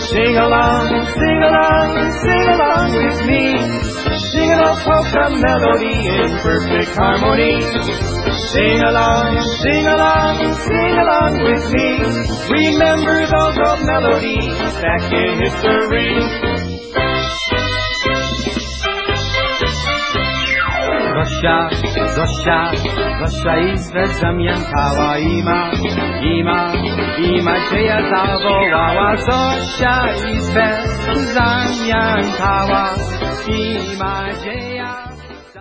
Sing along, sing along, sing along with me. Sing an old polka melody in perfect harmony. Sing along, sing along, sing along with me. Remember those old melodies back in history. Zosia izbę zamiętała ima dzieja zawołała. Zosia izbę zamiętała, ima dzieja